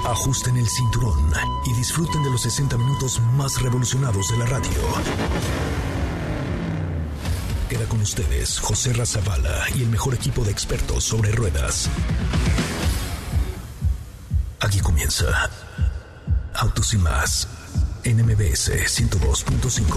Ajusten el cinturón y disfruten de los 60 minutos más revolucionados de la radio. Queda con ustedes José Razabala y el mejor equipo de expertos sobre ruedas. Aquí comienza Autos y Más en MBS 102.5.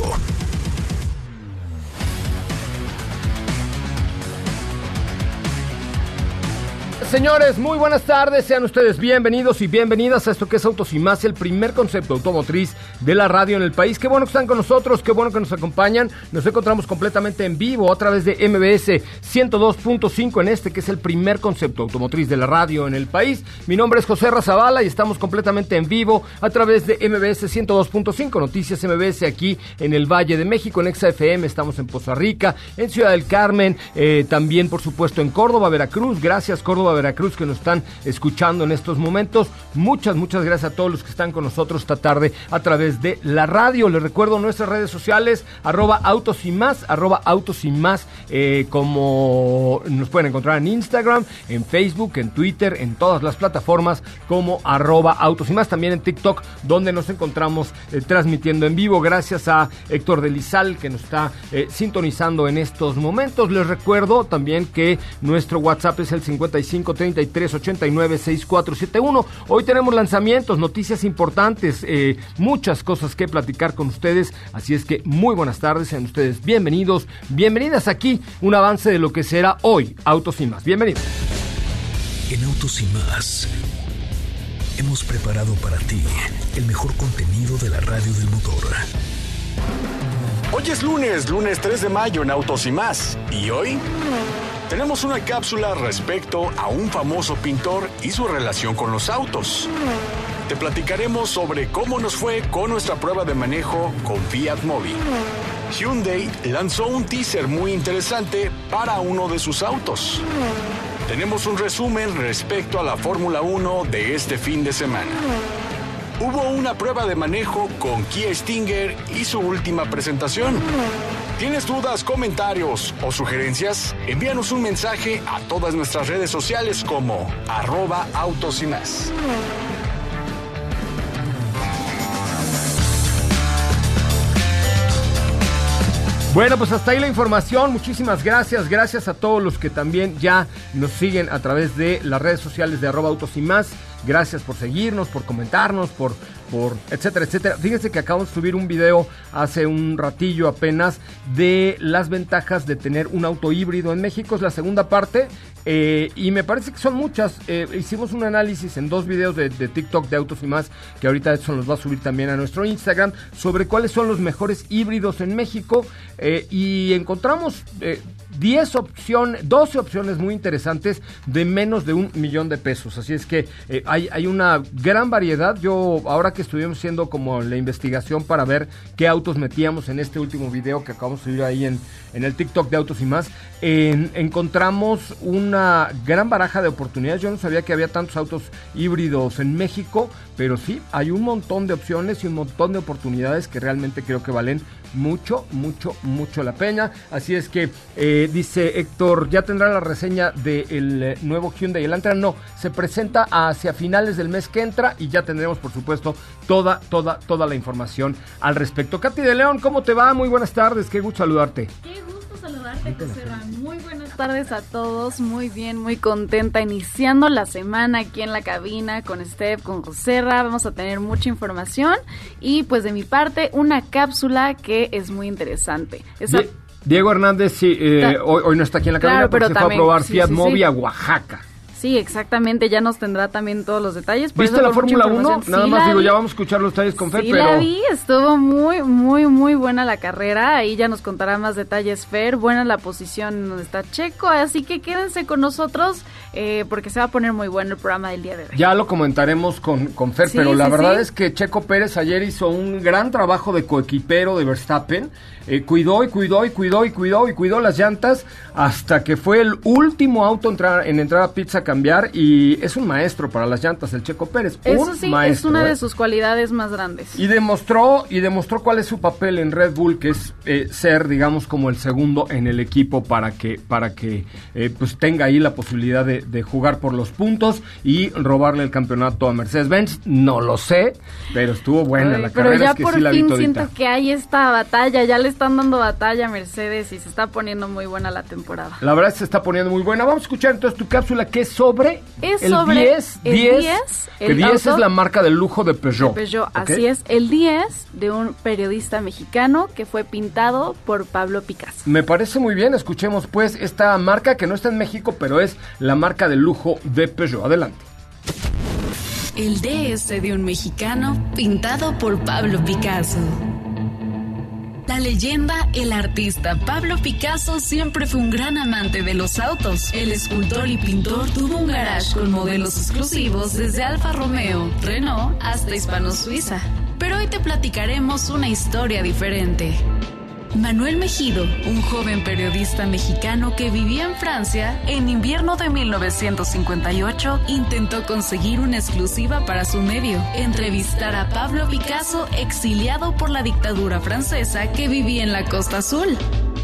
Señores, muy buenas tardes, sean ustedes bienvenidos y bienvenidas a esto que es Autos y Más, el primer concepto automotriz de la radio en el país. Qué bueno que están con nosotros, qué bueno que nos acompañan. Nos encontramos completamente en vivo a través de MBS 102.5 en este que es el primer concepto automotriz de la radio en el país. Mi nombre es José Razabala y estamos completamente en vivo a través de MBS 102.5, Noticias MBS aquí en el Valle de México, en XFM, estamos en Poza Rica, en Ciudad del Carmen, también por supuesto en Córdoba, Veracruz. Gracias Córdoba, Veracruz, que nos están escuchando en estos momentos. Muchas gracias a todos los que están con nosotros esta tarde a través de la radio. Les recuerdo nuestras redes sociales, @autos y más, como nos pueden encontrar en Instagram, en Facebook, en Twitter, en todas las plataformas como @autos y más, también en TikTok, donde nos encontramos transmitiendo en vivo. Gracias a Héctor Delizal, que nos está sintonizando en estos momentos. Les recuerdo también que nuestro WhatsApp es el 55 33 89 6471. Hoy tenemos lanzamientos, noticias importantes, muchas cosas que platicar con ustedes, así es que muy buenas tardes, sean ustedes bienvenidos, bienvenidas aquí, un avance de lo que será hoy Autos y Más. Bienvenidos. En Autos y Más hemos preparado para ti el mejor contenido de la radio del motor. Hoy es lunes 3 de mayo en Autos y Más, y hoy tenemos una cápsula respecto a un famoso pintor y su relación con los autos. Te platicaremos sobre cómo nos fue con nuestra prueba de manejo con Fiat Mobi. Hyundai lanzó un teaser muy interesante para uno de sus autos. Tenemos un resumen respecto a la Fórmula 1 de este fin de semana. Hubo una prueba de manejo con Kia Stinger y su última presentación. ¿Tienes dudas, comentarios o sugerencias? Envíanos un mensaje a todas nuestras redes sociales como @autos y más. Bueno, pues hasta ahí la información. Muchísimas gracias. Gracias a todos los que también ya nos siguen a través de las redes sociales de @autos y más. Gracias por seguirnos, por comentarnos, por etcétera, etcétera. Fíjense que acabamos de subir un video hace un ratillo apenas de las ventajas de tener un auto híbrido en México. Es la segunda parte y me parece que son muchas. Hicimos un análisis en 2 videos de TikTok de Autos y Más, que ahorita eso nos va a subir también a nuestro Instagram, sobre cuáles son los mejores híbridos en México y encontramos 12 opciones muy interesantes de menos de $1 millón. Así es que hay una gran variedad. Yo, ahora que estuvimos haciendo como la investigación para ver qué autos metíamos en este último video que acabamos de subir ahí en el TikTok de Autos y Más, encontramos una gran baraja de oportunidades. Yo no sabía que había tantos autos híbridos en México, pero sí, hay un montón de opciones y un montón de oportunidades que realmente creo que valen mucho la pena. Así es que dice Héctor, ya tendrá la reseña del nuevo Hyundai Elantra. No, se presenta hacia finales del mes que entra y ya tendremos por supuesto toda la información al respecto. Katy de León, ¿cómo te va? Muy buenas tardes, qué gusto saludarte. Qué gusto saludarte, José Ram. Muy buenas tardes a todos, muy bien, muy contenta, iniciando la semana aquí en la cabina con Steph, con José Ram. Vamos a tener mucha información y pues de mi parte una cápsula que es muy interesante. Diego Hernández sí, hoy no está aquí en la cabina, pero se fue a probar Fiat Mobi a Oaxaca. Sí, exactamente, ya nos tendrá también todos los detalles. ¿Viste la Fórmula 1? Nada más digo, ya vamos a escuchar los detalles con Fer, pero... Sí la vi, estuvo muy buena la carrera, ahí ya nos contará más detalles Fer, buena la posición donde está Checo, así que quédense con nosotros porque se va a poner muy bueno el programa del día de hoy. Ya lo comentaremos con Fer, pero la verdad es que Checo Pérez ayer hizo un gran trabajo de coequipero de Verstappen, cuidó las llantas hasta que fue el último auto en entrar a pits a cambiar y es un maestro para las llantas, el Checo Pérez. Eso sí, maestro, es una de sus cualidades más grandes. Y demostró cuál es su papel en Red Bull, que es ser, digamos, como el segundo en el equipo para que pues tenga ahí la posibilidad de jugar por los puntos y robarle el campeonato a Mercedes-Benz. No lo sé, pero estuvo buena la carrera. Pero ya es que por sí la vi fin todita. siento que hay esta batalla, ya le están dando batalla a Mercedes y se está poniendo muy buena la temporada. La verdad se está poniendo muy buena. Vamos a escuchar entonces tu cápsula, que es sobre el 10. El 10 que 10 es la marca de lujo de Peugeot. Peugeot, ¿okay? Así es, el 10 de un periodista mexicano que fue pintado por Pablo Picasso. Me parece muy bien, escuchemos pues esta marca que no está en México, pero es la marca de lujo de Peugeot. Adelante. El DS de un mexicano pintado por Pablo Picasso. La leyenda, el artista Pablo Picasso siempre fue un gran amante de los autos. El escultor y pintor tuvo un garage con modelos exclusivos desde Alfa Romeo, Renault hasta Hispano-Suiza. Pero hoy te platicaremos una historia diferente. Manuel Mejido, un joven periodista mexicano que vivía en Francia, en invierno de 1958, intentó conseguir una exclusiva para su medio, entrevistar a Pablo Picasso, exiliado por la dictadura francesa que vivía en la Costa Azul.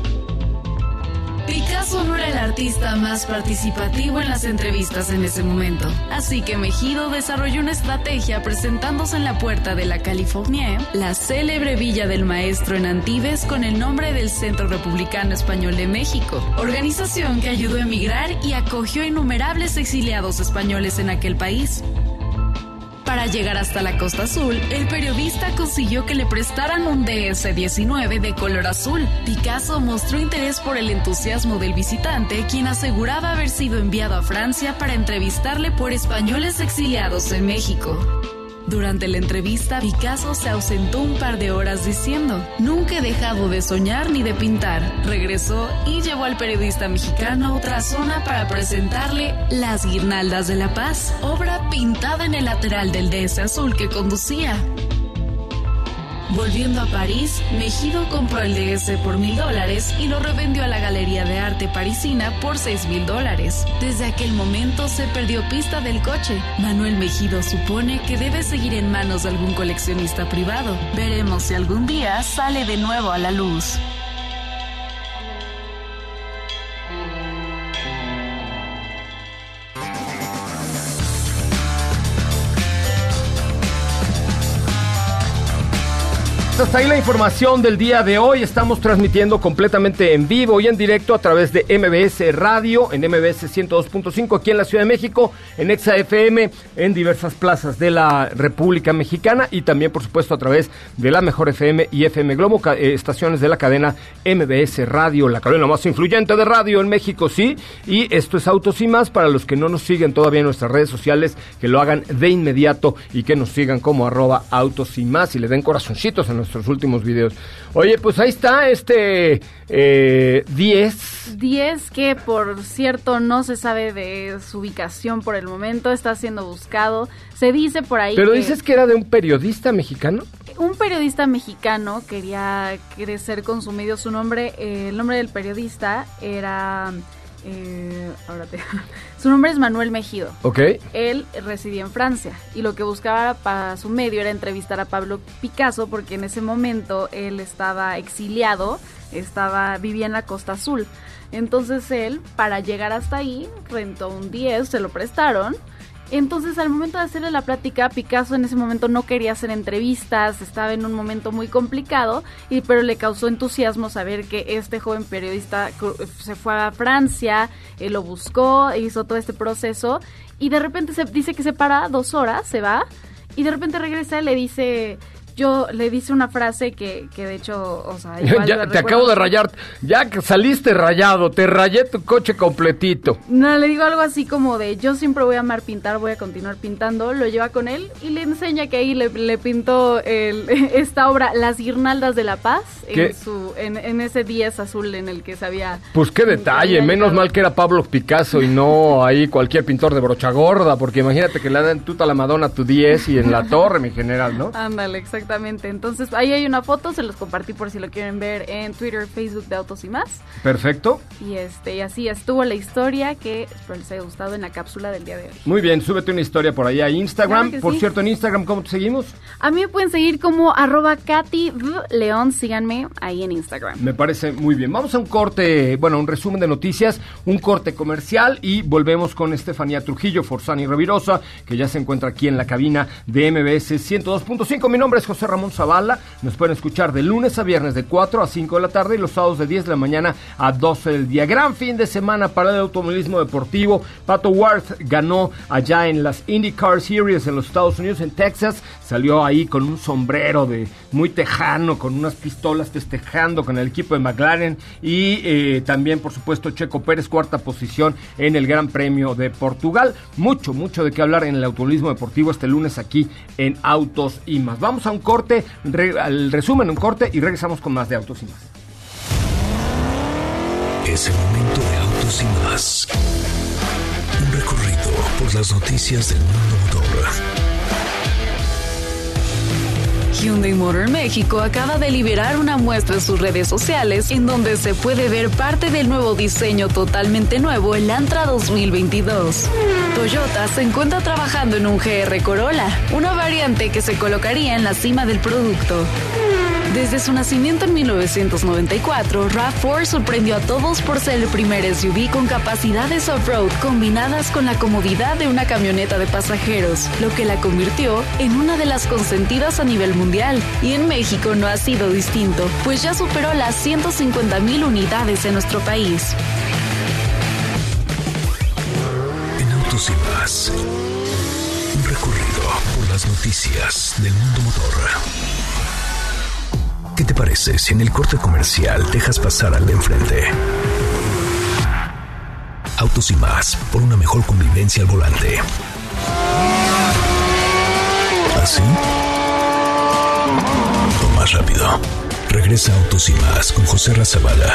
Picasso no era el artista más participativo en las entrevistas en ese momento, así que Mejido desarrolló una estrategia presentándose en la puerta de la Californie, la célebre villa del maestro en Antibes con el nombre del Centro Republicano Español de México, organización que ayudó a emigrar y acogió a innumerables exiliados españoles en aquel país. Para llegar hasta la Costa Azul, el periodista consiguió que le prestaran un DS-19 de color azul. Picasso mostró interés por el entusiasmo del visitante, quien aseguraba haber sido enviado a Francia para entrevistarle por españoles exiliados en México. Durante la entrevista, Picasso se ausentó un par de horas diciendo: "Nunca he dejado de soñar ni de pintar". Regresó y llevó al periodista mexicano a otra zona para presentarle Las Guirnaldas de la Paz, obra pintada en el lateral del DS azul que conducía. Volviendo a París, Mejido compró el DS por $1,000 y lo revendió a la Galería de Arte parisina por $6,000. Desde aquel momento se perdió pista del coche. Manuel Mejido supone que debe seguir en manos de algún coleccionista privado. Veremos si algún día sale de nuevo a la luz. Hasta ahí la información del día de hoy. Estamos transmitiendo completamente en vivo y en directo a través de MBS Radio, en MBS 102.5 aquí en la Ciudad de México, en Exa FM, en diversas plazas de la República Mexicana y también, por supuesto, a través de la Mejor FM y FM Globo, estaciones de la cadena MBS Radio, la cadena más influyente de radio en México, sí. Y esto es Autos y Más. Para los que no nos siguen todavía en nuestras redes sociales, que lo hagan de inmediato y que nos sigan como @Autos y Más y le den corazoncitos a nuestros últimos videos. Oye, pues ahí está 10. 10 que, por cierto, no se sabe de su ubicación por el momento, está siendo buscado. Se dice por ahí. Pero dices que era de un periodista mexicano. Un periodista mexicano quería crecer con su medio. Su nombre, el nombre del periodista era... su nombre es Manuel Mejido. Ok. Él residía en Francia y lo que buscaba para su medio era entrevistar a Pablo Picasso, porque en ese momento él estaba exiliado, vivía en la Costa Azul. Entonces él, para llegar hasta ahí, rentó un 10, se lo prestaron. Entonces, al momento de hacerle la plática, Picasso en ese momento no quería hacer entrevistas, estaba en un momento muy complicado, pero le causó entusiasmo saber que este joven periodista se fue a Francia, lo buscó, hizo todo este proceso, y de repente se dice que se para 2 horas, se va, y de repente regresa y le dice una frase que de hecho, o sea, igual ya te acabo de rayar, ya que saliste rayado, te rayé tu coche completito. No, le digo algo así como de: yo siempre voy a amar pintar, voy a continuar pintando. Lo lleva con él y le enseña que ahí le pintó esta obra, Las Guirnaldas de la Paz, en ese 10 azul en el que se había... Pues qué detalle, menos mal que era Pablo Picasso y no ahí cualquier pintor de brocha gorda, porque imagínate que le dan tuta la Madonna a tu 10 y en la torre, mi general, ¿no? Ándale, exactamente. exactamente. Entonces, ahí hay una foto, se los compartí por si lo quieren ver en Twitter, Facebook de Autos y Más. Perfecto. Y así estuvo la historia que espero les haya gustado en la cápsula del día de hoy. Muy bien, súbete una historia por allá a Instagram. Claro Por sí. cierto, en Instagram, ¿cómo te seguimos? A mí me pueden seguir como @KatyLeón, síganme ahí en Instagram. Me parece muy bien. Vamos a un corte, un resumen de noticias, un corte comercial y volvemos con Estefanía Trujillo, Forzani Revirosa, que ya se encuentra aquí en la cabina de MBS 102.5. Mi nombre es José Ramón Zavala. Nos pueden escuchar de lunes a viernes de 4 a 5 de la tarde y los sábados de 10 de la mañana a 12 del día. Gran fin de semana para el automovilismo deportivo. Pato Ward ganó allá en las IndyCar Series en los Estados Unidos, en Texas. Salió ahí con un sombrero de muy tejano, con unas pistolas festejando con el equipo de McLaren. Y también, por supuesto, Checo Pérez, cuarta posición en el Gran Premio de Portugal. Mucho de qué hablar en el automovilismo deportivo este lunes aquí en Autos y Más. Vamos a un corte, al resumen, un corte y regresamos con más de Autos y Más. Es el momento de Autos y Más. Un recorrido por las noticias del mundo motor. Hyundai Motor México acaba de liberar una muestra en sus redes sociales en donde se puede ver parte del nuevo diseño totalmente nuevo, el Antra 2022. Toyota se encuentra trabajando en un GR Corolla, una variante que se colocaría en la cima del producto. Desde su nacimiento en 1994, RAV4 sorprendió a todos por ser el primer SUV con capacidades off-road combinadas con la comodidad de una camioneta de pasajeros, lo que la convirtió en una de las consentidas a nivel mundial. Y en México no ha sido distinto, pues ya superó las 150,000 unidades en nuestro país. En Autos y Más, un recorrido por las noticias del mundo motor. ¿Qué te parece si en el corte comercial dejas pasar al de enfrente? Autos y Más, por una mejor convivencia al volante. ¿Así? O más rápido. Regresa Autos y Más con José Razabala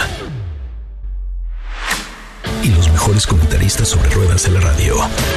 y los mejores comentaristas sobre ruedas de la radio.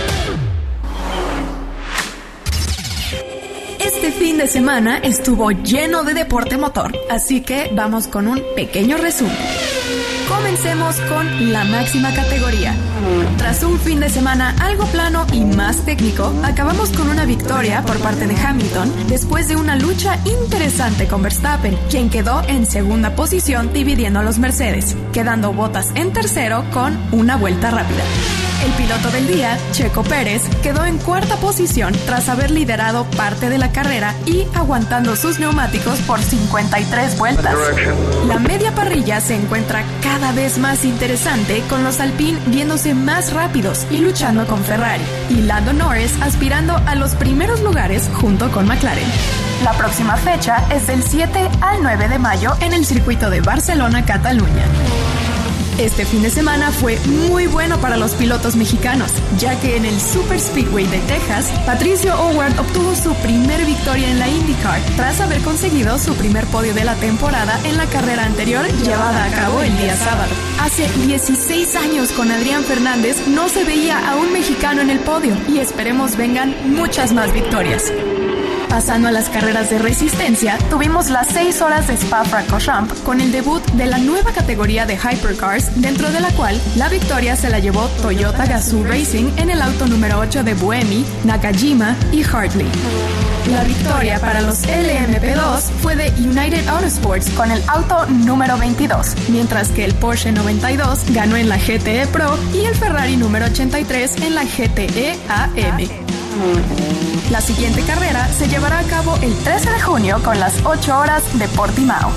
Este fin de semana estuvo lleno de deporte motor, así que vamos con un pequeño resumen. Comencemos con la máxima categoría. Tras un fin de semana algo plano y más técnico, acabamos con una victoria por parte de Hamilton después de una lucha interesante con Verstappen, quien quedó en segunda posición dividiendo a los Mercedes, quedando Bottas en tercero con una vuelta rápida. El piloto del día, Checo Pérez, quedó en cuarta posición tras haber liderado parte de la carrera y aguantando sus neumáticos por 53 vueltas. La media parrilla se encuentra cada vez más interesante, con los Alpine viéndose más rápidos y luchando con Ferrari, y Lando Norris aspirando a los primeros lugares junto con McLaren. La próxima fecha es del 7 al 9 de mayo en el circuito de Barcelona-Cataluña. Este fin de semana fue muy bueno para los pilotos mexicanos, ya que en el Super Speedway de Texas, Patricio O'Ward obtuvo su primer victoria en la IndyCar, tras haber conseguido su primer podio de la temporada en la carrera anterior llevada a cabo el día sábado. Hace 16 años con Adrián Fernández no se veía a un mexicano en el podio, y esperemos vengan muchas más victorias. Pasando a las carreras de resistencia, tuvimos las 6 horas de Spa-Francorchamps con el debut de la nueva categoría de Hypercars, dentro de la cual la victoria se la llevó Toyota Gazoo Racing en el auto número 8 de Buemi, Nakajima y Hartley. La victoria para los LMP2 fue de United Autosports con el auto número 22, mientras que el Porsche 92 ganó en la GTE Pro y el Ferrari número 83 en la GTE AM. La siguiente carrera se llevará a cabo el 13 de junio con las 8 horas de Portimao.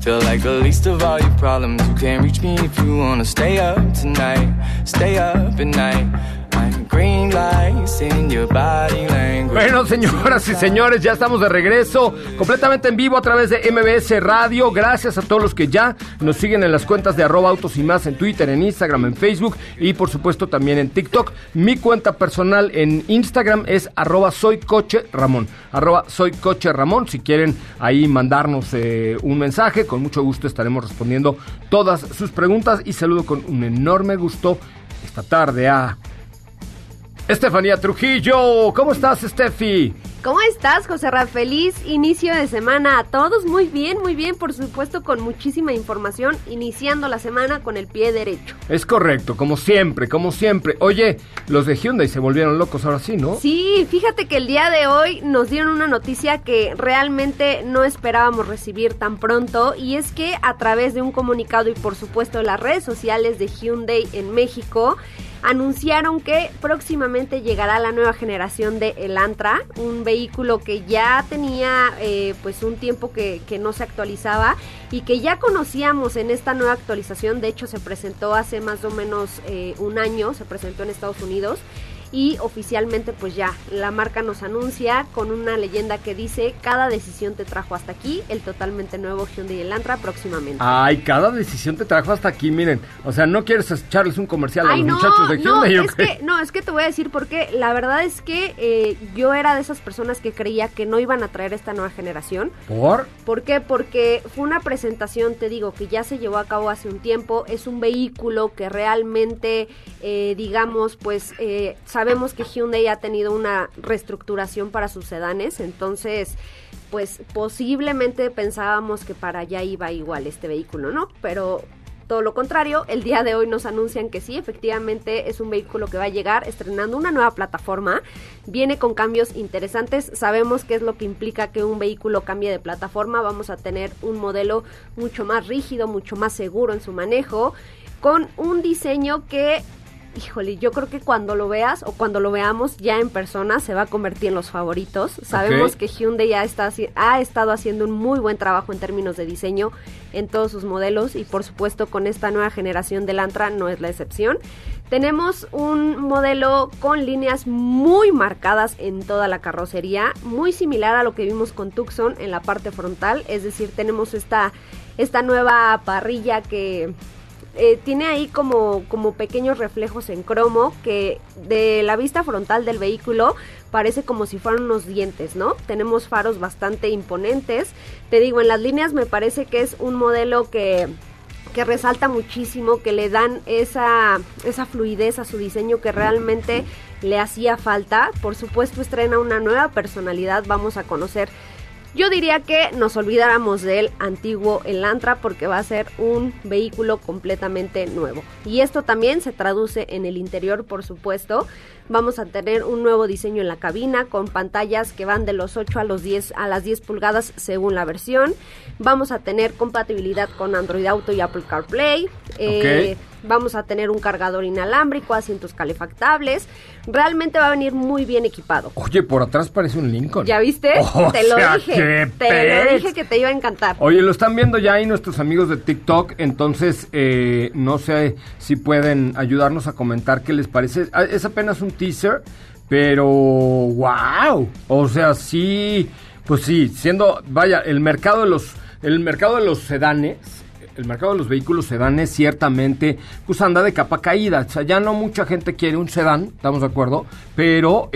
Feel like the least of all your problems. You can't reach me if you wanna stay up tonight. Stay up at night. Green lights in your body language. Bueno, señoras y señores, ya estamos de regreso, completamente en vivo a través de MBS Radio. Gracias a todos los que ya nos siguen en las cuentas de @autos y más en Twitter, en Instagram, en Facebook y por supuesto también en TikTok. Mi cuenta personal en Instagram es @soycocheramon. @soycocheramon. Si quieren ahí mandarnos un mensaje, con mucho gusto estaremos respondiendo todas sus preguntas. Y saludo con un enorme gusto esta tarde a Estefanía Trujillo. ¿Cómo estás, Steffi? ¿Cómo estás, José Ra? Feliz inicio de semana a todos. Muy bien, por supuesto, con muchísima información, iniciando la semana con el pie derecho. Es correcto, como siempre. Oye, los de Hyundai se volvieron locos ahora sí, ¿no? Sí, fíjate que el día de hoy nos dieron una noticia que realmente no esperábamos recibir tan pronto, y es que a través de un comunicado y por supuesto las redes sociales de Hyundai en México, anunciaron que próximamente llegará la nueva generación de Elantra, un vehículo que ya tenía pues un tiempo que no se actualizaba y que ya conocíamos en esta nueva actualización. De hecho, se presentó hace más o menos un año, se presentó en Estados Unidos. Y oficialmente pues ya, la marca nos anuncia con una leyenda que dice: cada decisión te trajo hasta aquí, el totalmente nuevo Hyundai Elantra próximamente. Ay, cada decisión te trajo hasta aquí, miren. O sea, ¿no quieres echarles un comercial a los muchachos de Hyundai? Es que te voy a decir por qué. La verdad es que yo era de esas personas que creía que no iban a traer esta nueva generación. ¿Por? ¿Por qué? Porque fue una presentación, te digo, que ya se llevó a cabo hace un tiempo. Es un vehículo que realmente, digamos, pues sabemos que Hyundai ha tenido una reestructuración para sus sedanes, entonces pues posiblemente pensábamos que para allá iba igual este vehículo, ¿no? Pero todo lo contrario, el día de hoy nos anuncian que sí, efectivamente es un vehículo que va a llegar estrenando una nueva plataforma, viene con cambios interesantes. Sabemos qué es lo que implica que un vehículo cambie de plataforma. Vamos a tener un modelo mucho más rígido, mucho más seguro en su manejo, con un diseño que, híjole, yo creo que cuando lo veas o cuando lo veamos ya en persona se va a convertir en los favoritos. Sabemos que Hyundai ha estado haciendo un muy buen trabajo en términos de diseño en todos sus modelos, y por supuesto con esta nueva generación del Elantra no es la excepción. Tenemos un modelo con líneas muy marcadas en toda la carrocería, muy similar a lo que vimos con Tucson en la parte frontal, es decir, tenemos esta nueva parrilla que tiene ahí como pequeños reflejos en cromo que de la vista frontal del vehículo parece como si fueran unos dientes, ¿no? Tenemos faros bastante imponentes. Te digo, en las líneas me parece que es un modelo que resalta muchísimo, que le dan esa fluidez a su diseño que realmente le hacía falta. Por supuesto, estrena una nueva personalidad. Vamos a conocer, yo diría que nos olvidáramos del antiguo Elantra, porque va a ser un vehículo completamente nuevo. Y esto también se traduce en el interior, por supuesto. Vamos a tener un nuevo diseño en la cabina con pantallas que van de los 8 a las 10 pulgadas según la versión. Vamos a tener compatibilidad con Android Auto y Apple CarPlay. Vamos a tener un cargador inalámbrico, asientos calefactables. Realmente va a venir muy bien equipado. Oye, por atrás parece un Lincoln. ¿Ya viste? Te lo dije que te iba a encantar. Oye, lo están viendo ya ahí nuestros amigos de TikTok, entonces no sé si pueden ayudarnos a comentar qué les parece. Es apenas un teaser, pero wow. O sea, sí, pues sí, siendo, vaya, el mercado de los sedanes, el mercado de los vehículos sedanes ciertamente pues anda de capa caída. O sea, ya no mucha gente quiere un sedán, estamos de acuerdo, pero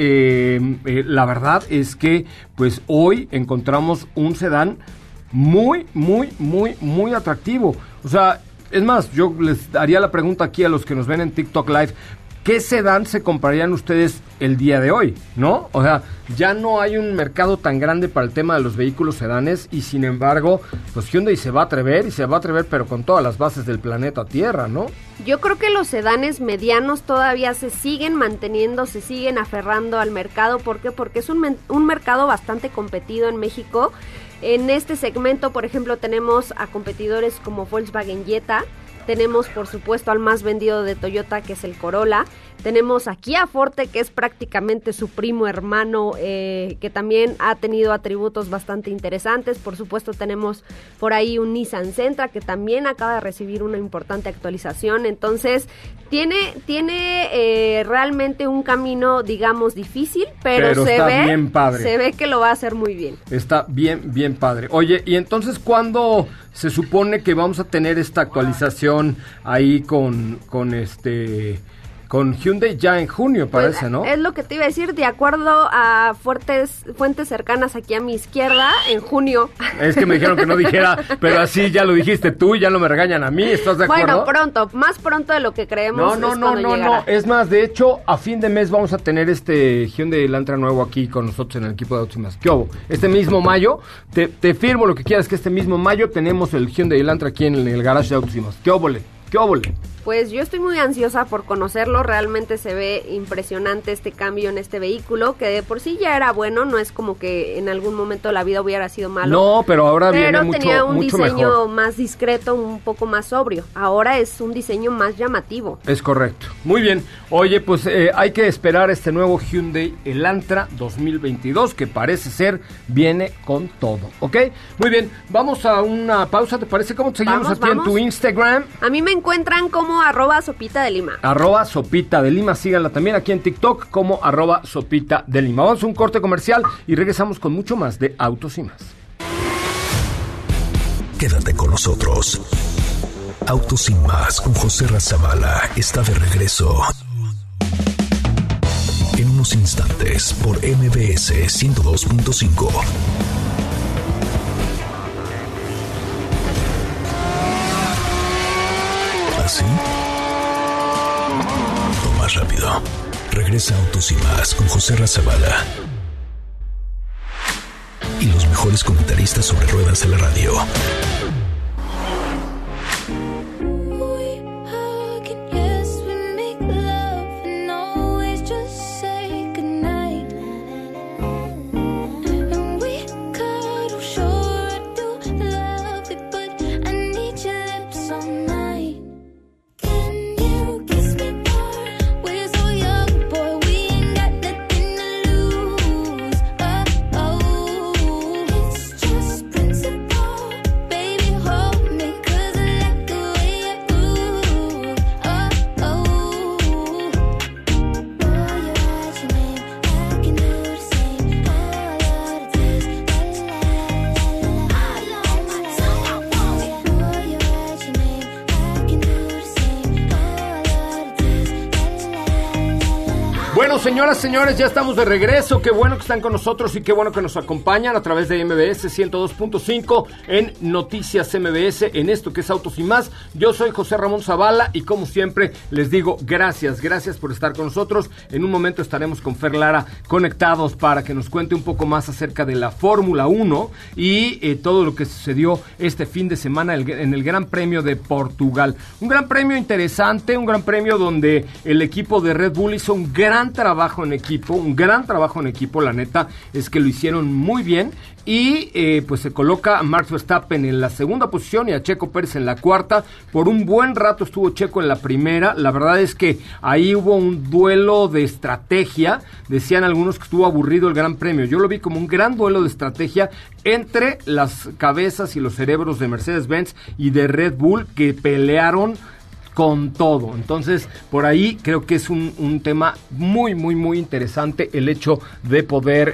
la verdad es que pues hoy encontramos un sedán muy, muy, muy, muy atractivo. O sea, es más, yo les haría la pregunta aquí a los que nos ven en TikTok Live: ¿qué sedán se comprarían ustedes el día de hoy? ¿No? O sea, ya no hay un mercado tan grande para el tema de los vehículos sedanes, y sin embargo, pues Hyundai se va a atrever, pero con todas las bases del planeta Tierra, ¿no? Yo creo que los sedanes medianos todavía se siguen manteniendo, se siguen aferrando al mercado. ¿Por qué? Porque es un mercado bastante competido en México. En este segmento, por ejemplo, tenemos a competidores como Volkswagen Jetta, tenemos por supuesto al más vendido de Toyota, que es el Corolla. Tenemos a Kia Forte, que es prácticamente su primo hermano, que también ha tenido atributos bastante interesantes. Por supuesto tenemos por ahí un Nissan Sentra, que también acaba de recibir una importante actualización. Entonces tiene realmente un camino, digamos, difícil, pero se ve bien padre. Se ve que lo va a hacer muy bien. Está bien padre. Oye, y entonces, ¿cuándo se supone que vamos a tener esta actualización ahí con Hyundai? Ya en junio, parece, pues, ¿no? Es lo que te iba a decir, de acuerdo a fuentes cercanas aquí a mi izquierda, en junio. Es que me dijeron que no dijera, pero así ya lo dijiste tú y ya no me regañan a mí, ¿estás de acuerdo? Bueno, más pronto de lo que creemos. No, es más, de hecho, a fin de mes vamos a tener este Hyundai Elantra nuevo aquí con nosotros en el equipo de Autos y Más. ¿Qué hubo? Este mismo mayo, te firmo lo que quieras, que este mismo mayo tenemos el Hyundai Elantra aquí en el garage de Autos y Más. ¿Qué óvole? Pues yo estoy muy ansiosa por conocerlo, realmente se ve impresionante este cambio en este vehículo, que de por sí ya era bueno, no es como que en algún momento de la vida hubiera sido malo. No, pero ahora viene mucho mejor. Pero tenía un diseño más discreto, un poco más sobrio, ahora es un diseño más llamativo. Es correcto, muy bien. Oye, pues hay que esperar este nuevo Hyundai Elantra 2022, que parece ser viene con todo, ¿ok? Muy bien, vamos a una pausa, ¿te parece? ¿Cómo te seguimos en tu Instagram? A mí me encuentran como @Sopita de Lima. @Sopita de Lima, síganla también aquí en TikTok como @Sopita de Lima. Vamos a un corte comercial y regresamos con mucho más de Autos y Más. Quédate con nosotros. Autos y Más con José Razabala está de regreso. En unos instantes por MBS 102.5. ¿Así? O más rápido. Regresa Autos y Más con José Razabala. Y los mejores comentaristas sobre ruedas de la radio. Señoras, señores, ya estamos de regreso. Qué bueno que están con nosotros y qué bueno que nos acompañan a través de MBS 102.5 en Noticias MBS, en esto que es Autos y Más. Yo soy José Ramón Zavala y como siempre les digo gracias por estar con nosotros. En un momento estaremos con Fer Lara conectados para que nos cuente un poco más acerca de la Fórmula 1 y todo lo que sucedió este fin de semana en el Gran Premio de Portugal. Un gran premio interesante, un gran premio donde el equipo de Red Bull hizo un gran trabajo en equipo, la neta es que lo hicieron muy bien y pues se coloca a Max Verstappen en la segunda posición y a Checo Pérez en la cuarta. Por un buen rato estuvo Checo en la primera. La verdad es que ahí hubo un duelo de estrategia, decían algunos que estuvo aburrido el Gran Premio. Yo lo vi como un gran duelo de estrategia entre las cabezas y los cerebros de Mercedes-Benz y de Red Bull, que pelearon con todo. Entonces, por ahí creo que es un tema muy interesante el hecho de poder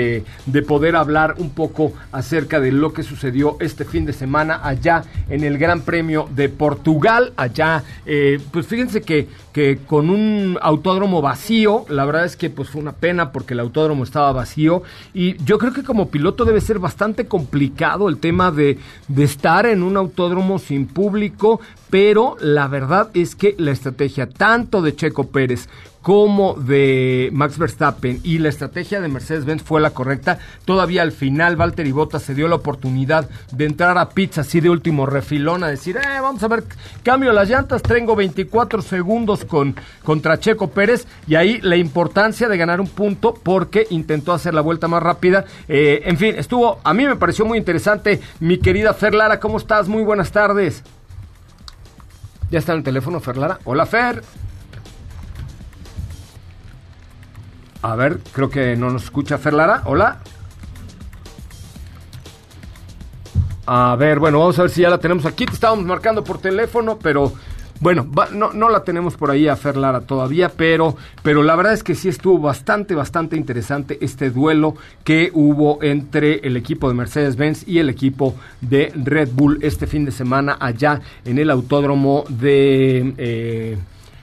hablar un poco acerca de lo que sucedió este fin de semana allá en el Gran Premio de Portugal. Allá, pues fíjense que con un autódromo vacío, la verdad es que pues fue una pena porque el autódromo estaba vacío y yo creo que como piloto debe ser bastante complicado el tema de estar en un autódromo sin público, pero la verdad es que la estrategia tanto de Checo Pérez como de Max Verstappen y la estrategia de Mercedes-Benz fue la correcta. Todavía al final Valtteri Bottas se dio la oportunidad de entrar a pits así de último refilón a decir, vamos a ver, cambio las llantas, tengo 24 segundos contra Checo Pérez, y ahí la importancia de ganar un punto porque intentó hacer la vuelta más rápida. En fin, a mí me pareció muy interesante. Mi querida Fer Lara, ¿cómo estás? Muy buenas tardes. Ya está en el teléfono Fer Lara. Hola, Fer. A ver, creo que no nos escucha Fer Lara. Hola. A ver, bueno, vamos a ver si ya la tenemos aquí. Te estábamos marcando por teléfono, pero bueno, no la tenemos por ahí a Fer Lara todavía, pero la verdad es que sí estuvo bastante interesante este duelo que hubo entre el equipo de Mercedes-Benz y el equipo de Red Bull este fin de semana allá en el autódromo de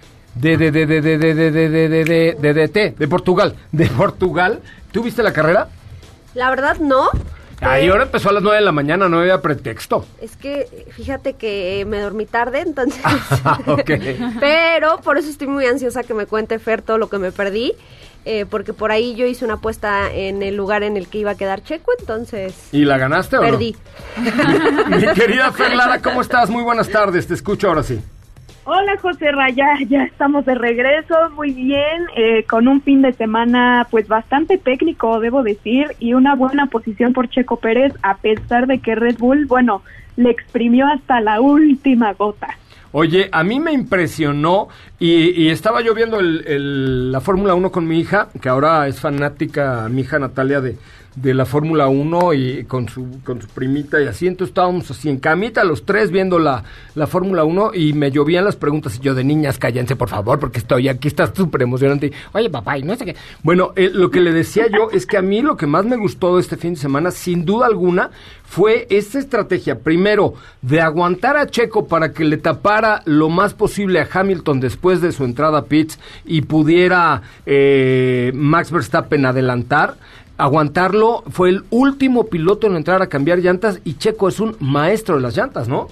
Portugal. ¿Tú viste la carrera? La verdad no. Ahí ahora empezó a las 9 de la mañana, no había pretexto. Es que fíjate que me dormí tarde, entonces... Okay. Pero por eso estoy muy ansiosa que me cuente Fer todo lo que me perdí, porque por ahí yo hice una apuesta en el lugar en el que iba a quedar Checo, entonces... ¿Y la ganaste o perdí? No? Mi querida Fer Lara, ¿cómo estás? Muy buenas tardes, te escucho ahora sí. Hola, José Ra, ya estamos de regreso, muy bien, con un fin de semana pues bastante técnico, debo decir, y una buena posición por Checo Pérez, a pesar de que Red Bull, bueno, le exprimió hasta la última gota. Oye, a mí me impresionó y estaba yo viendo la Fórmula 1 con mi hija, que ahora es fanática, mi hija Natalia, de la Fórmula 1 y con su primita y así, entonces estábamos así en camita los tres viendo la Fórmula 1 y me llovían las preguntas y yo de niñas, cállense por favor porque estoy aquí, está súper emocionante, y, oye papá, y no sé qué. Bueno, lo que le decía yo es que a mí lo que más me gustó de este fin de semana, sin duda alguna, fue esta estrategia, primero, de aguantar a Checo para que le tapara lo más posible a Hamilton después de su entrada a pits y pudiera Max Verstappen adelantar. Aguantarlo, fue el último piloto en entrar a cambiar llantas y Checo es un maestro de las llantas, ¿no?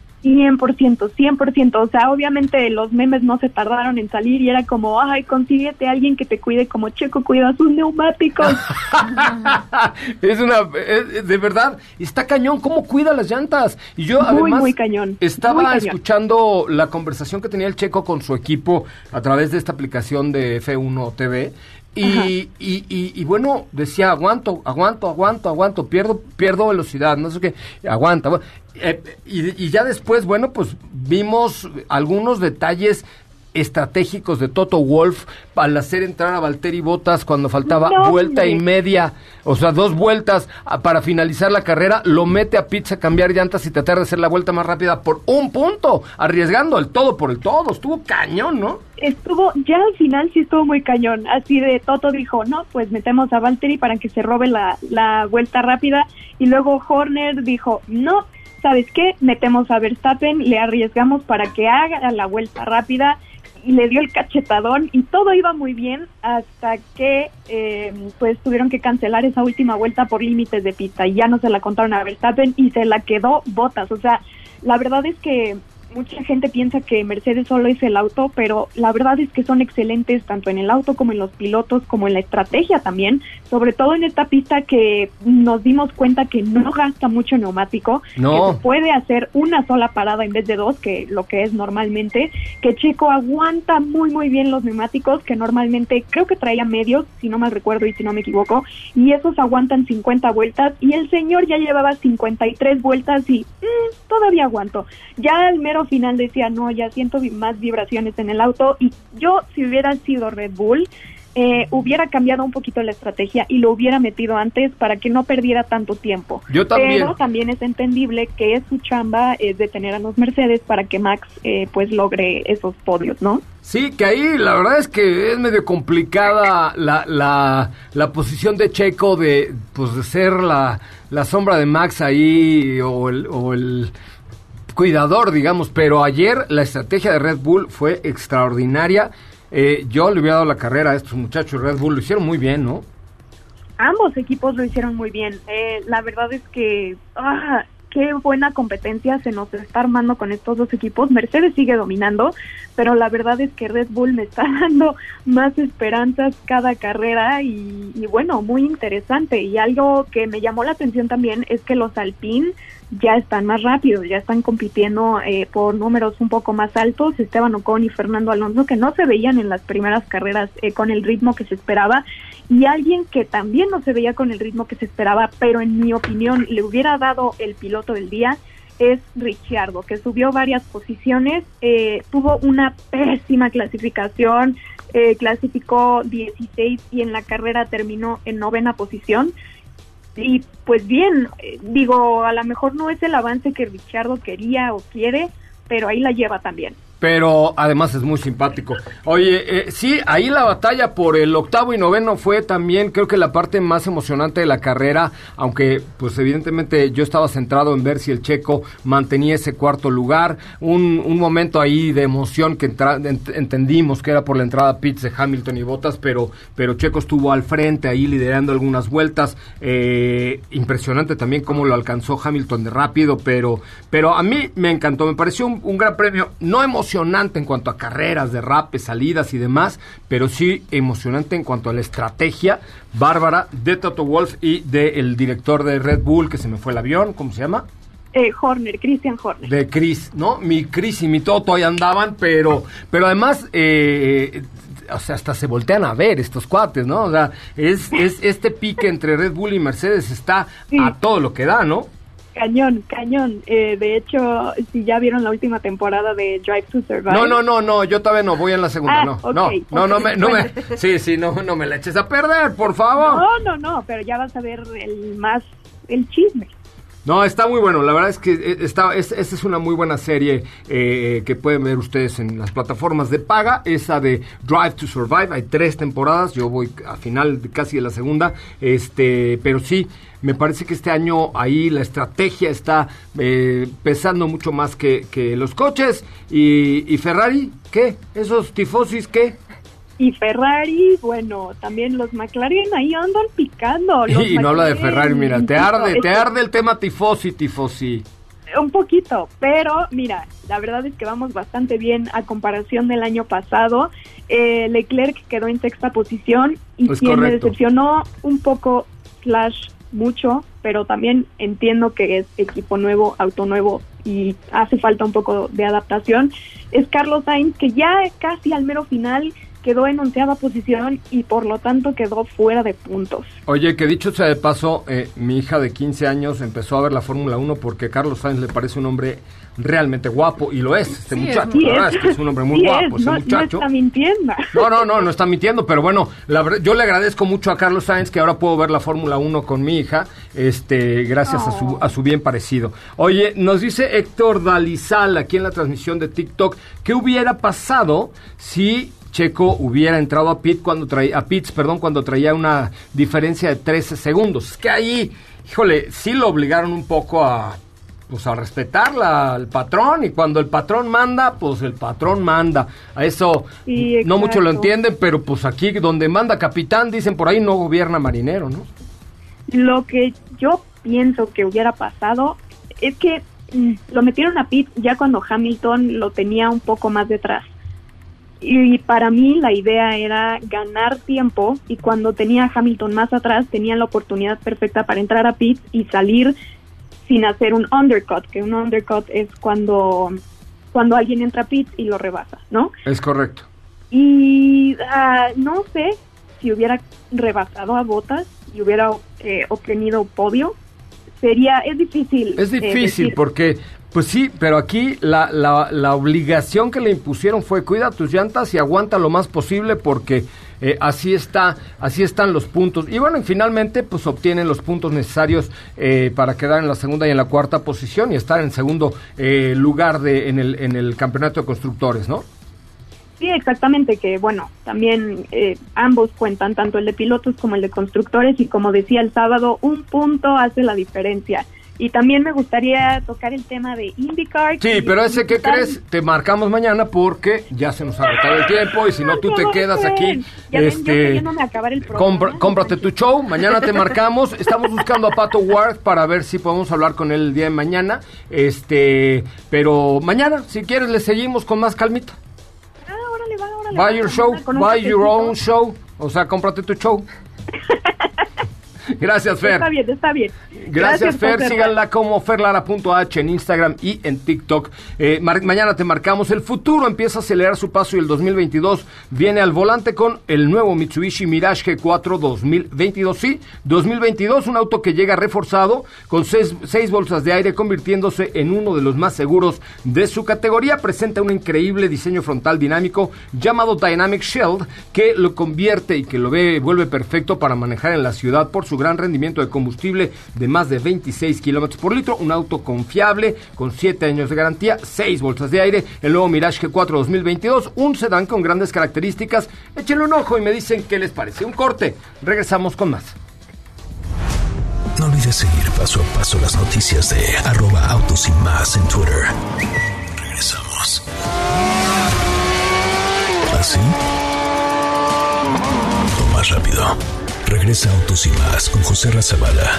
100%, o sea, obviamente los memes no se tardaron en salir y era como, ay, consíguete a alguien que te cuide como Checo cuida sus neumáticos. De verdad, está cañón, ¿cómo cuida las llantas? Y yo además muy cañón. Estaba escuchando la conversación que tenía el Checo con su equipo a través de esta aplicación de F1 TV. Y bueno, decía, aguanto, pierdo velocidad, no sé qué, aguanta. Y ya después, bueno, pues vimos algunos detalles estratégicos de Toto Wolff al hacer entrar a Valtteri Bottas cuando faltaba vuelta y media, o sea, 2 vueltas para finalizar la carrera, lo mete a pits a cambiar llantas y tratar de hacer la vuelta más rápida por 1 punto, arriesgando el todo por el todo. Estuvo cañón, ¿no? Ya al final sí estuvo muy cañón, así de Toto dijo, no, pues metemos a Valtteri para que se robe la vuelta rápida, y luego Horner dijo, no, ¿sabes qué? Metemos a Verstappen, le arriesgamos para que haga la vuelta rápida, y le dio el cachetadón y todo iba muy bien hasta que pues tuvieron que cancelar esa última vuelta por límites de pista y ya no se la contaron a Verstappen y se la quedó Bottas. O sea, la verdad es que mucha gente piensa que Mercedes solo es el auto, pero la verdad es que son excelentes tanto en el auto como en los pilotos, como en la estrategia también, sobre todo en esta pista que nos dimos cuenta que no gasta mucho neumático, que se puede hacer una sola parada en vez de 2, que lo que es normalmente, que Checo aguanta muy bien los neumáticos, que normalmente creo que traía medios, si no mal recuerdo y si no me equivoco, y esos aguantan 50 vueltas, y el señor ya llevaba 53 vueltas y todavía aguanto. Ya al mero final decía, no, ya siento más vibraciones en el auto, y yo, si hubiera sido Red Bull, hubiera cambiado un poquito la estrategia y lo hubiera metido antes para que no perdiera tanto tiempo. Yo también. Pero también es entendible que su chamba es detener a los Mercedes para que Max pues logre esos podios, ¿no? Sí, que ahí la verdad es que es medio complicada la posición de Checo de ser la sombra de Max ahí o el cuidador, digamos, pero ayer la estrategia de Red Bull fue extraordinaria. Yo le hubiera dado la carrera a estos muchachos. Red Bull lo hicieron muy bien, ¿no? Ambos equipos lo hicieron muy bien. La verdad es que qué buena competencia se nos está armando con estos dos equipos. Mercedes sigue dominando, pero la verdad es que Red Bull me está dando más esperanzas cada carrera y bueno, muy interesante. Y algo que me llamó la atención también es que los Alpine ya están más rápidos, ya están compitiendo por números un poco más altos. Esteban Ocon y Fernando Alonso, que no se veían en las primeras carreras con el ritmo que se esperaba, y alguien que también no se veía con el ritmo que se esperaba, pero en mi opinión le hubiera dado el piloto del día, es Ricciardo, que subió varias posiciones, tuvo una pésima clasificación, clasificó 16 y en la carrera terminó en 9ª posición. Y pues bien, digo, a lo mejor no es el avance que Ricciardo quería o quiere, pero ahí la lleva también. Pero además es muy simpático. Oye, sí, ahí la batalla por el 8º y 9º fue también, creo que la parte más emocionante de la carrera, aunque pues evidentemente yo estaba centrado en ver si el checo mantenía ese 4º lugar. Un momento ahí de emoción que entendimos que era por la entrada a pits de Hamilton y Bottas, pero Checo estuvo al frente ahí liderando algunas vueltas. Impresionante también cómo lo alcanzó Hamilton de rápido, pero a mí me encantó, me pareció un gran premio, no emocionante en cuanto a carreras, derrapes, salidas y demás, pero sí emocionante en cuanto a la estrategia bárbara de Toto Wolff y del director de Red Bull, que se me fue el avión, ¿cómo se llama? Horner, Christian Horner. De Chris, ¿no? Mi Chris y mi Toto ahí andaban, pero además, o sea, hasta se voltean a ver estos cuates, ¿no? O sea, es este pique entre Red Bull y Mercedes está a todo lo que da, ¿no? Cañón. De hecho, si ya vieron la última temporada de Drive to Survive. No, yo todavía no, voy en la segunda, no me la eches a perder, por favor. No, pero ya vas a ver el chisme. No, está muy bueno, la verdad es que esta es una muy buena serie que pueden ver ustedes en las plataformas de paga, esa de Drive to Survive, hay 3 temporadas, yo voy a final casi de la segunda, pero sí, me parece que este año ahí la estrategia está pesando mucho más que los coches, y Ferrari, ¿qué? ¿Esos tifosis qué? Y Ferrari, bueno, también los McLaren ahí andan picando. Y no habla de Ferrari, mira, te arde el tema tifosi. Un poquito, pero mira, la verdad es que vamos bastante bien a comparación del año pasado. Leclerc quedó en 6ª posición y quien me decepcionó un poco, mucho, pero también entiendo que es equipo nuevo, auto nuevo y hace falta un poco de adaptación, es Carlos Sainz, que ya casi al mero final quedó en 11ª posición y por lo tanto quedó fuera de puntos. Oye, que dicho sea de paso, mi hija de 15 años empezó a ver la Fórmula 1 porque Carlos Sainz le parece un hombre realmente guapo, y lo es, muchacho, la verdad es que es un hombre muy guapo, ese muchacho. No está mintiendo. No está mintiendo, pero bueno, yo le agradezco mucho a Carlos Sainz que ahora puedo ver la Fórmula 1 con mi hija, gracias a su bien parecido. Oye, nos dice Héctor Dalizal aquí en la transmisión de TikTok, ¿qué hubiera pasado si Checo hubiera entrado a pits cuando traía una diferencia de 13 segundos? Es que ahí, híjole, sí lo obligaron un poco a respetar al patrón, y cuando el patrón manda, pues el patrón manda. A eso sí, no mucho lo entienden, pero pues aquí donde manda capitán, dicen por ahí, no gobierna marinero, ¿no? Lo que yo pienso que hubiera pasado es que lo metieron a pits ya cuando Hamilton lo tenía un poco más detrás. Y para mí la idea era ganar tiempo, y cuando tenía a Hamilton más atrás tenían la oportunidad perfecta para entrar a pits y salir sin hacer un undercut, que un undercut es cuando alguien entra a pits y lo rebasa, ¿no? Es correcto. Y no sé si hubiera rebasado a Bottas y hubiera obtenido podio. Es difícil. Es difícil porque... Pues sí, pero aquí la obligación que le impusieron fue cuida tus llantas y aguanta lo más posible porque así están los puntos. Y bueno, y finalmente pues obtienen los puntos necesarios para quedar en la 2ª y en la 4ª posición y estar en segundo lugar en el campeonato de constructores, ¿no? Sí, exactamente, que bueno, también ambos cuentan, tanto el de pilotos como el de constructores, y como decía el sábado, un punto hace la diferencia. Y también me gustaría tocar el tema de IndyCar. Sí, pero ese, ¿qué crees? Te marcamos mañana porque ya se nos ha agotado el tiempo, y si no, tú te quedas aquí. Queriéndome acabar el programa. Cómprate tu show, mañana te marcamos. Estamos buscando a Pato Ward para ver si podemos hablar con él el día de mañana. Pero mañana, si quieres, le seguimos con más calmita. Órale. Buy your show, buy your own show. O sea, cómprate tu show. Gracias, Fer. Está bien. Gracias, Fer. José. Síganla como ferlara.h en Instagram y en TikTok. Mañana te marcamos. El futuro empieza a acelerar su paso y el 2022 viene al volante con el nuevo Mitsubishi Mirage G4 2022. Sí, 2022, un auto que llega reforzado con 6 bolsas de aire, convirtiéndose en uno de los más seguros de su categoría. Presenta un increíble diseño frontal dinámico llamado Dynamic Shield, que lo convierte y que lo vuelve perfecto para manejar en la ciudad por su gran rendimiento de combustible de más de 26 kilómetros por litro. Un auto confiable con 7 años de garantía, 6 bolsas de aire. El nuevo Mirage G4 2022, un sedán con grandes características. Échenle un ojo y me dicen qué les parece. Un corte, regresamos con más. No olvides seguir paso a paso las noticias de @autos y más en Twitter. Regresamos. ¿Así? O más rápido. Regresa Autos y Más con José Razabala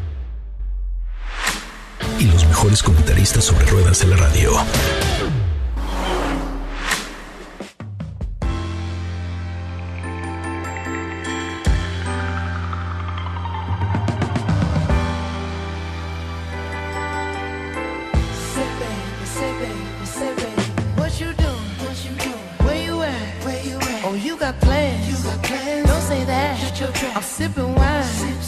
y los mejores comentaristas sobre ruedas de la radio. I'm sipping wine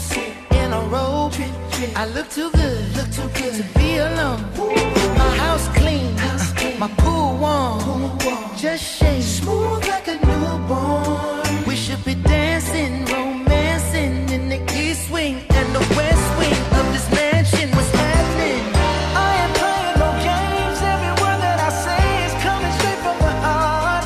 in a robe. I look too good to be alone. My house clean, my pool warm. Just shake smooth like a newborn. We should be dancing, romancing in the east wing and the west wing of this mansion. What's happening? I ain't playing no games. Every word that I say is coming straight from the heart.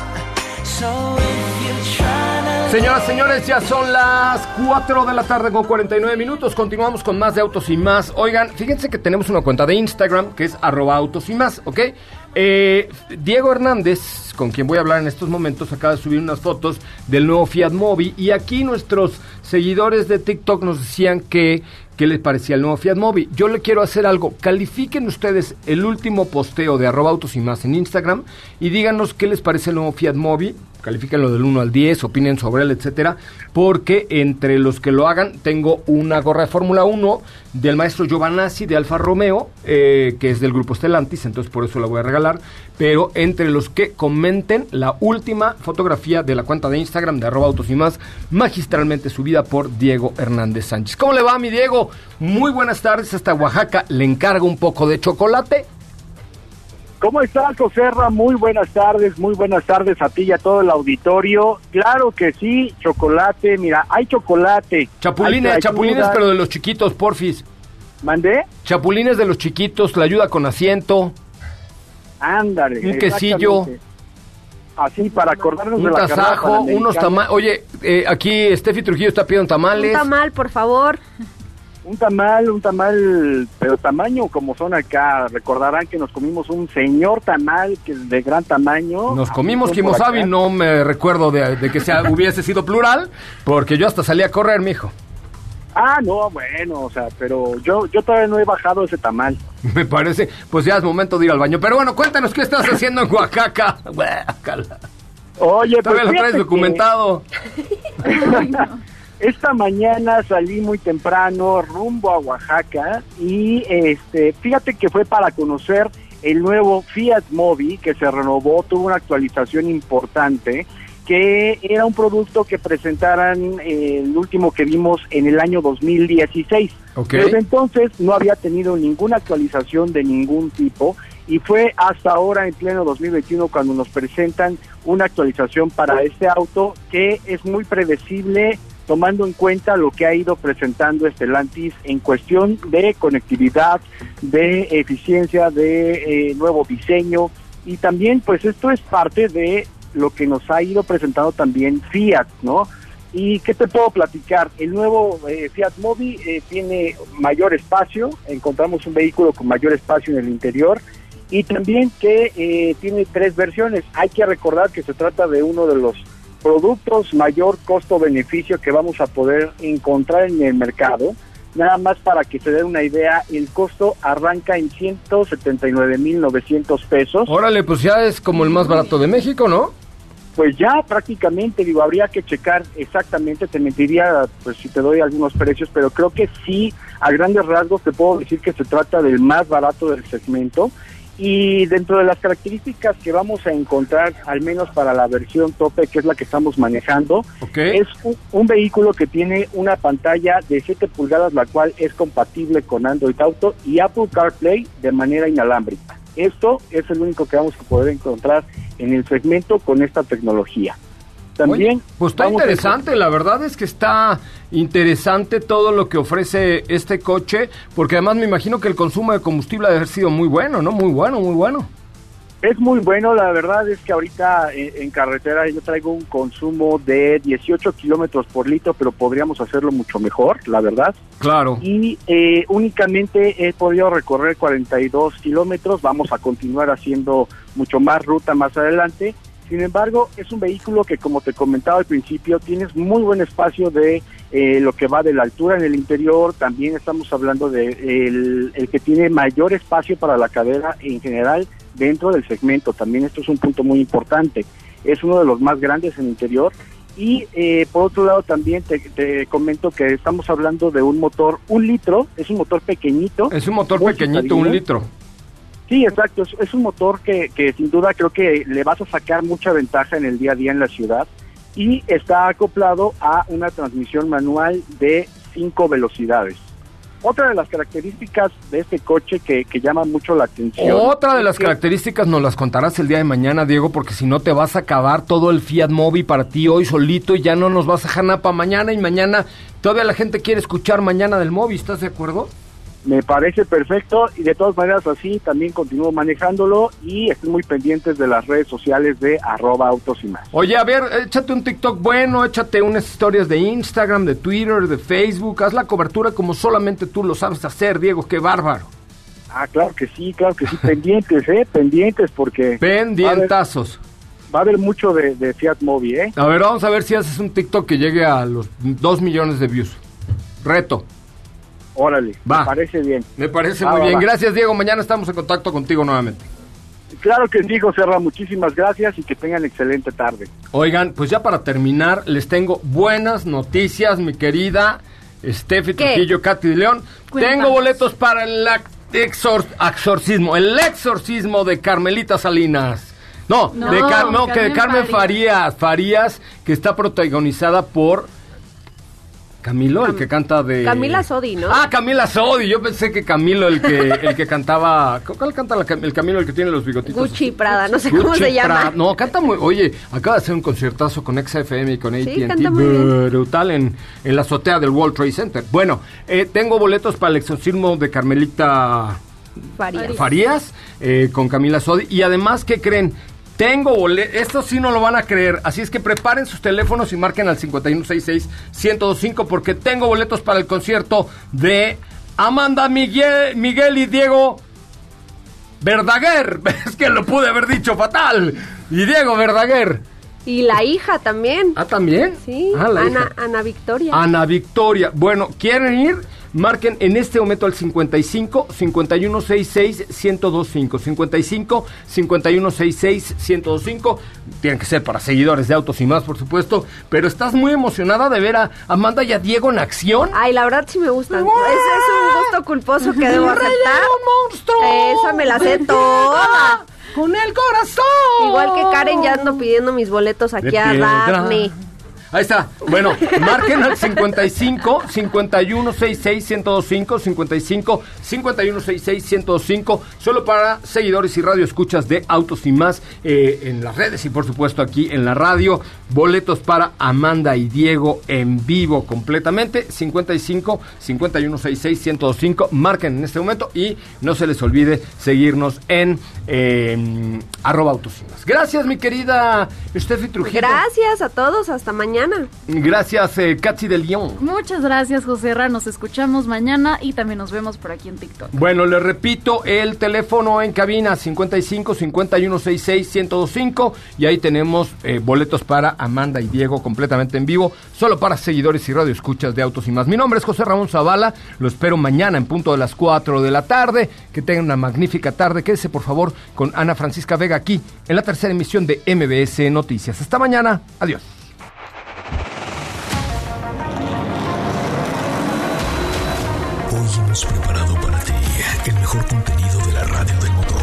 So if you're trying to... Señoras, señores, ya son las 4 de la tarde con 49 minutos. Continuamos con más de Autos y Más. Oigan, fíjense que tenemos una cuenta de Instagram que es @autos y más, ¿ok? Diego Hernández, con quien voy a hablar en estos momentos, acaba de subir unas fotos del nuevo Fiat Mobi. Y aquí nuestros seguidores de TikTok nos decían qué les parecía el nuevo Fiat Mobi. Yo le quiero hacer algo. Califiquen ustedes el último posteo de @autos y más en Instagram y díganos qué les parece el nuevo Fiat Mobi. Califíquenlo del 1 al 10, opinen sobre él, etcétera, porque entre los que lo hagan tengo una gorra de Fórmula 1 del maestro Giovanazzi de Alfa Romeo, que es del grupo Stellantis, entonces por eso la voy a regalar, pero entre los que comenten la última fotografía de la cuenta de Instagram de @autos y más, magistralmente subida por Diego Hernández Sánchez. ¿Cómo le va, mi Diego? Muy buenas tardes, hasta Oaxaca. ¿Le encargo un poco de chocolate? ¿Cómo estás, Joserra? Muy buenas tardes a ti y a todo el auditorio. Claro que sí, chocolate, mira, hay chocolate. Chapulines, pero de los chiquitos, porfis. ¿Mandé? Chapulines de los chiquitos, la ayuda con asiento. Ándale. Un quesillo. Así, para acordarnos un de la tasajo, unos tamales. Oye, aquí Steffi Trujillo está pidiendo tamales. Un tamal, por favor. Un tamal, pero tamaño como son acá. Recordarán que nos comimos un señor tamal que es de gran tamaño. Nos comimos kimosabi, no me recuerdo de que hubiese sido plural, porque yo hasta salí a correr, mijo. Ah, no, bueno, o sea, pero yo todavía no he bajado ese tamal. Me parece, pues ya es momento de ir al baño. Pero bueno, cuéntanos qué estás haciendo en Oaxaca. Oye, pues todavía lo traes documentado. Esta mañana salí muy temprano rumbo a Oaxaca y fíjate que fue para conocer el nuevo Fiat Mobi que se renovó, tuvo una actualización importante, que era un producto que presentaran el último que vimos en el año 2016. Okay. Desde entonces no había tenido ninguna actualización de ningún tipo y fue hasta ahora en pleno 2021 cuando nos presentan una actualización para este auto que es muy predecible, tomando en cuenta lo que ha ido presentando Stellantis en cuestión de conectividad, de eficiencia, de nuevo diseño, y también pues esto es parte de lo que nos ha ido presentando también Fiat, ¿no? ¿Y qué te puedo platicar? El nuevo Fiat Mobi tiene mayor espacio, encontramos un vehículo con mayor espacio en el interior, y también que tiene 3 versiones. Hay que recordar que se trata de uno de los productos mayor costo-beneficio que vamos a poder encontrar en el mercado. Nada más para que se den una idea, el costo arranca en 179,900 pesos. Órale, pues ya es como el más barato de México, ¿no? Pues ya prácticamente, habría que checar exactamente, te mentiría pues si te doy algunos precios, pero creo que sí, a grandes rasgos te puedo decir que se trata del más barato del segmento, y dentro de las características que vamos a encontrar, al menos para la versión tope, que es la que estamos manejando, es un vehículo que tiene una pantalla de 7 pulgadas, la cual es compatible con Android Auto y Apple CarPlay de manera inalámbrica. Esto es el único que vamos a poder encontrar en el segmento con esta tecnología. También, oye, pues está interesante, la verdad es que está interesante todo lo que ofrece este coche, porque además me imagino que el consumo de combustible debe haber sido muy bueno, ¿no? Muy bueno. Es muy bueno, la verdad es que ahorita en carretera yo traigo un consumo de 18 kilómetros por litro, pero podríamos hacerlo mucho mejor, la verdad. Claro. Y únicamente he podido recorrer 42 kilómetros, vamos a continuar haciendo mucho más ruta más adelante. Sin embargo, es un vehículo que, como te comentaba al principio, tienes muy buen espacio de lo que va de la altura en el interior. También estamos hablando de el que tiene mayor espacio para la cadera en general dentro del segmento. También esto es un punto muy importante. Es uno de los más grandes en el interior. Y por otro lado también te comento que estamos hablando de un motor 1 litro. Es un motor pequeñito. Es un motor pequeñito, 1 litro. Sí, exacto, es un motor que sin duda creo que le vas a sacar mucha ventaja en el día a día en la ciudad, y está acoplado a una transmisión manual de 5 velocidades. Otra de las características de este coche que llama mucho la atención... Otra de las características nos las contarás el día de mañana, Diego, porque si no te vas a acabar todo el Fiat Mobi para ti hoy solito y ya no nos vas a dejar nada para mañana, y mañana todavía la gente quiere escuchar mañana del Mobi, ¿estás de acuerdo? Me parece perfecto, y de todas maneras así también continúo manejándolo, y estoy muy pendientes de las redes sociales de @autos y más. Oye, a ver, échate un TikTok bueno, échate unas historias de Instagram, de Twitter, de Facebook, haz la cobertura como solamente tú lo sabes hacer, Diego, qué bárbaro. Ah, claro que sí, pendientes porque... Pendientazos. Va a haber mucho de Fiat Mobi, A ver, vamos a ver si haces un TikTok que llegue a los 2 millones de views. Reto. Órale, va. Me parece bien. Me parece muy bien. Gracias, Diego. Mañana estamos en contacto contigo nuevamente. Claro que sí, José Ra. Muchísimas gracias y que tengan excelente tarde. Oigan, pues ya para terminar, les tengo buenas noticias, mi querida Steffi Trujillo, Katy de León. Cuéntanos. Tengo boletos para el exorcismo de Carmelita Salinas. De Carmen Farías, que está protagonizada por... Camilo, el que canta de... Camila Sodi, ¿no? Ah, Camila Sodi. Yo pensé que Camilo, el que cantaba... ¿Cuál canta el Camilo, el que tiene los bigotitos? Gucci Prada, no sé cómo se llama. No, canta muy... Oye, acaba de hacer un conciertazo con XFM y con AT&T. Sí, canta muy bien. Brutal en la azotea del World Trade Center. Bueno, tengo boletos para el exorcismo de Carmelita... Farías, con Camila Sodi. Y además, ¿qué creen? Tengo boletos, esto sí no lo van a creer, así es que preparen sus teléfonos y marquen al 5166-1025 porque tengo boletos para el concierto de Amanda Miguel y Diego Verdaguer. Es que lo pude haber dicho fatal. Y Diego Verdaguer. Y la hija también. ¿Ah, también? Sí, Ana Victoria. Ana Victoria. Bueno, ¿quieren ir? Marquen en este momento al 55-5166-1025. 55-5166-1025. Tienen que ser para seguidores de Autos y Más, por supuesto. Pero ¿estás muy emocionada de ver a Amanda y a Diego en acción? Ay, la verdad sí me gustan. Ese es un gusto culposo que debo aceptar. ¡Monstruo! Esa me la sé toda. ¡Con el corazón! Igual que Karen, ya ando pidiendo mis boletos aquí a Daphne. Ahí está. Bueno, marquen al 55-5166-1025, 55-5166-1025, solo para seguidores y radioescuchas de Autos y Más en las redes y por supuesto aquí en la radio. Boletos para Amanda y Diego en vivo completamente. 55-5166-1025. Marquen en este momento y no se les olvide seguirnos en @Autos y Más. Gracias, mi querida Steffi Trujillo. Gracias a todos. Hasta mañana. mañana. Gracias, Katsi de León. Muchas gracias, José Ra. Nos escuchamos mañana y también nos vemos por aquí en TikTok. Bueno, le repito, el teléfono en cabina 55 51 66 1025 y ahí tenemos boletos para Amanda y Diego completamente en vivo, solo para seguidores y radioescuchas de Autos y Más. Mi nombre es José Ramón Zavala, lo espero mañana en punto de las 4 de la tarde. Que tengan una magnífica tarde. Quédese por favor con Ana Francisca Vega aquí en la tercera emisión de MBS Noticias. Hasta mañana, adiós. Hoy hemos preparado para ti el mejor contenido de la radio del motor.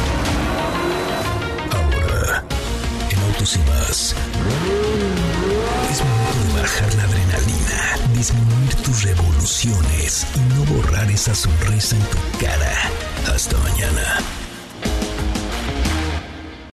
Ahora, en Autos y Más, es momento de bajar la adrenalina, disminuir tus revoluciones y no borrar esa sonrisa en tu cara. Hasta mañana.